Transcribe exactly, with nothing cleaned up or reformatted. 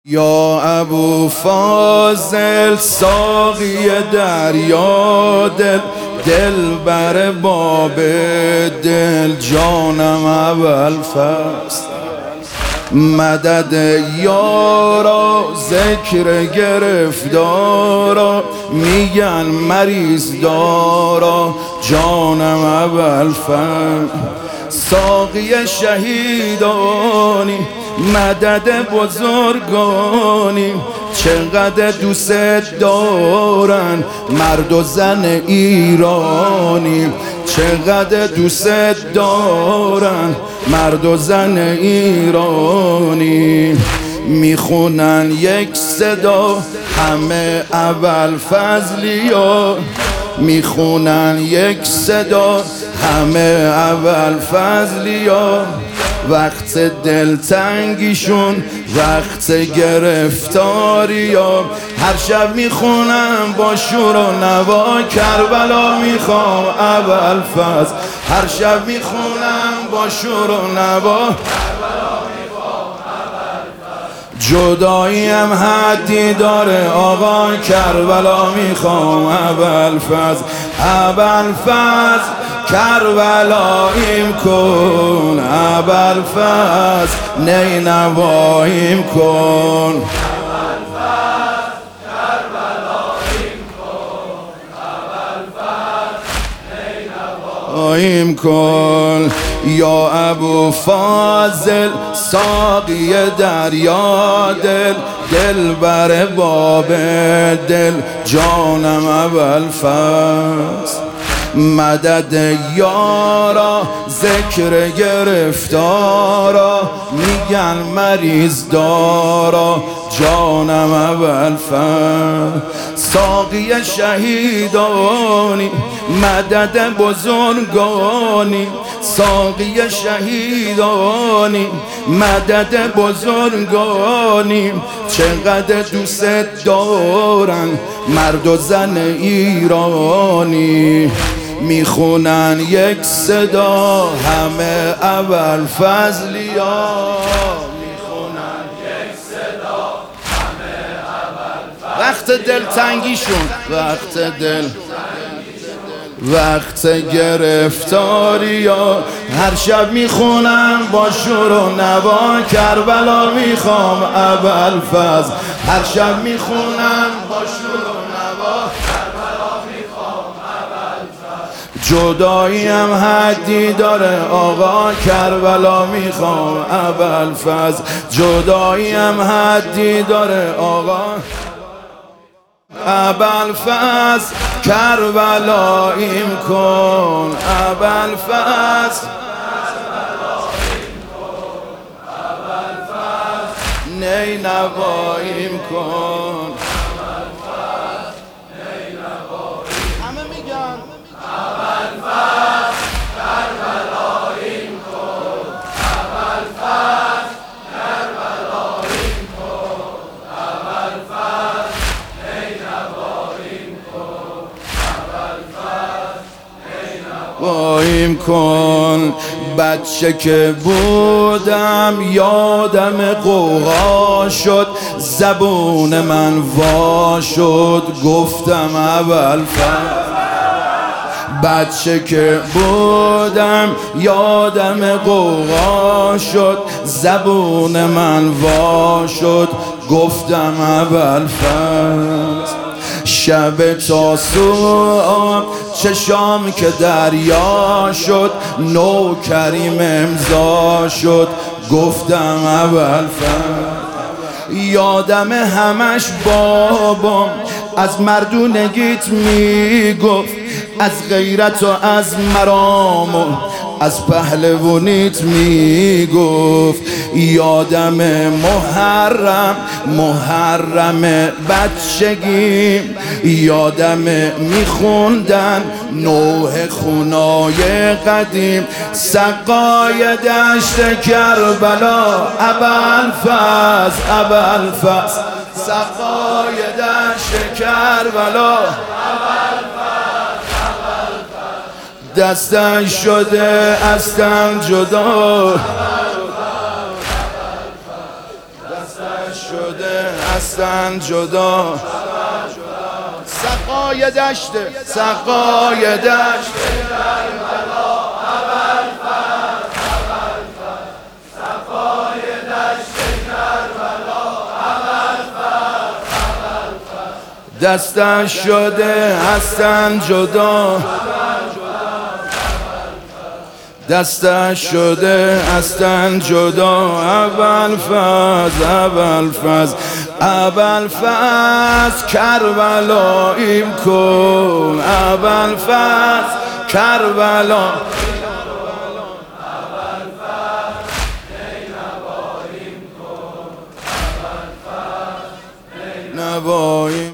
یا ابو فاضل ساقی دریا دل دل بر باب دل جانم اول فصل مدد یارا ذکر گرفتارا میگن مریض دارا جانم اول فصل ساقی شهیدانی مدد بزرگانی چقدر دوست دارن مرد و زن ایرانی چقدر دوست دارن مرد و زن ایرانی میخونن یک صدا همه اول فضلیا میخونن یک صدا همه اول فضلیا وقت دلتنگیشون وقت گرفتاریا هر شب میخونم با شور و نوا کربلا میخوام اول فضل هر شب میخونم با شور و نوا جداییم حدی داره آقا کربلا میخوام اول فضل اول فضل کربلاییم کن اول فضل نینواییم کن نینواییم کن یا ابو فاضل ساقی دریا دل دل بر باب دل جانم اول فصل مدد یارا ذکر گرفتارا میگن مریض دارا جانم اول فصل ساقی شهیدانی مدد بزرگانی ساقی شهیدانی مدد بزرگانی چقدر دوست دارن مرد و زن ایرانی میخونن یک صدا همه اول فضلیا میخونن یک صدا همه اول فضلیا وقت دلتنگیشون وقت دل وقت گرفتاریا هر شب میخونم با شور و نوا کربلا میخوام اول فضل هر شب میخونم با شور و نوا کربلا میخوام اول فضل جداییم حدی داره آقا کربلا میخوام اول فضل جداییم حدی داره آقا اول فضل کربلاییم کن اول فضل نینواییم کن همه میگن اول فضل کربلاییم کن اول فضل کربلاییم کن اول فضل نینواییم کن بچه که بودم یادم قوقا شد زبون من وا شد گفتم اول فضل بچه که بودم یادم قوقا شد زبون من وا شد گفتم اول فضل شب تا صبح چشام که دریا شد نو کریم امضا شد گفتم اول فضل یادم همش بابام از مردونگیت میگفت از غیرت و از مرام و از پهلوانیت میگفت یادم محرم محرم بچگی یادم میخوندن نوح خونای قدیم سقای دشت کربلا اول فضل اول فضل سقای دشت کربلا دستن شده از تن جدا شده شده هستند جدا سقای دشت سقای دشت دستش شده هستند جدا دستش شده هستند جدا ابوالفضل ابوالفضل ابوالفضل کربلاییم کن ابوالفضل کربلا نواییم